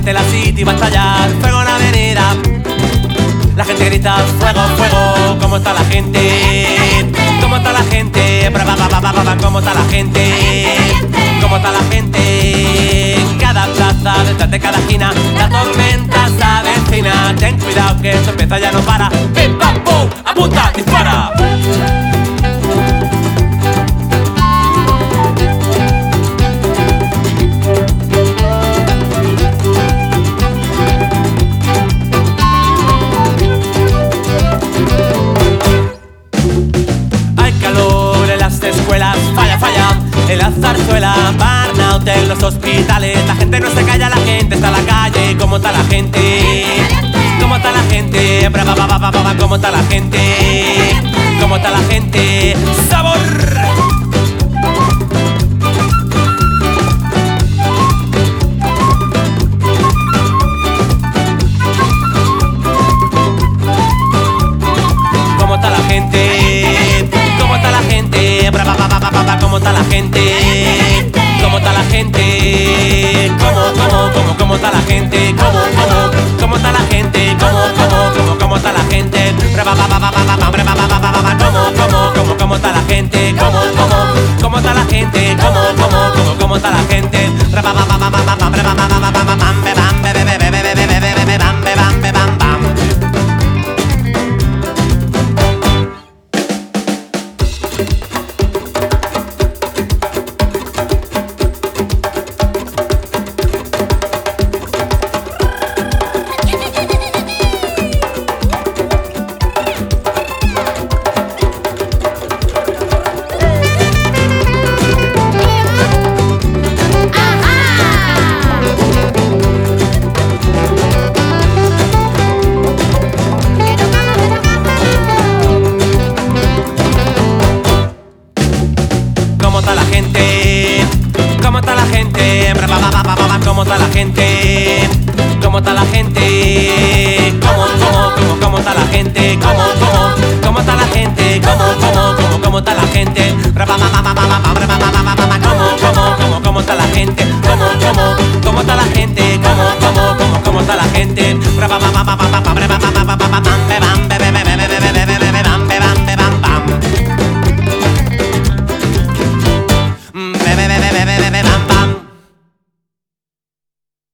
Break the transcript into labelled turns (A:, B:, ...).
A: repente la city va a estallar. Fuego en la avenida, la gente grita fuego, fuego. ¿Cómo está la gente? ¿Cómo está la gente? ¿Cómo está la gente? ¿Cómo está la gente? En cada plaza, detrás de cada esquina, la tormenta se avecina. Ten cuidado que esto empieza, ya no para. ¡Pim, pam, pum! ¡Apunta, dispara! En la zarzuela, burnout en los hospitales. La gente no se calla, la gente está en la calle. ¿Cómo está la gente? ¿Cómo está la gente? ¿Cómo está la gente? ¿Cómo está la gente? ¡Sabor! ¿Cómo está la gente? ¿Cómo está la gente? ¿Cómo está la gente? ¿Cómo está la gente? ¿Cómo está la gente? ¿Cómo está la gente? ¿Cómo está la gente? ¿Cómo está la gente? ¿Cómo está la gente? ¿Cómo está la gente? ¿Cómo está la gente? ¿Cómo está la gente? ¿Cómo está la gente? ¿Cómo está la gente? ¿Cómo está la gente? ¿Cómo está la gente? ¿Cómo está la gente? ¿Cómo está la gente?